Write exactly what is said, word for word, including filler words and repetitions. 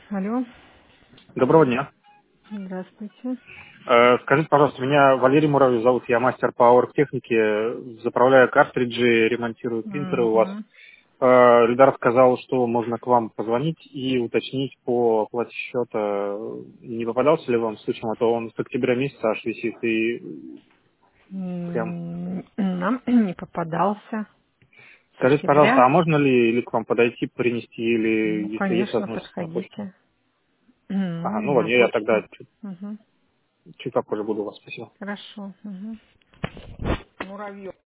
Алло, Доброго дня. здравствуйте. Э, Скажите, пожалуйста, меня Валерий Муравьев зовут, я мастер по оргтехнике, заправляю картриджи, ремонтирую принтеры у вас. Угу. Э, Ильдар сказал, что можно к вам позвонить и уточнить по оплате счета, не попадался ли вам случаем, а то он с октября месяца аж висит и прям... М, Нам не попадался с Скажите, пожалуйста, октября. а можно ли или к вам подойти, принести, Ну, или если есть конечно, возможность на почту? подходите. М, Ага, У ну меня ладно, я почта. тогда чуть, Угу. чуть попозже буду у вас, спасибо. Хорошо. Угу. Муравьев.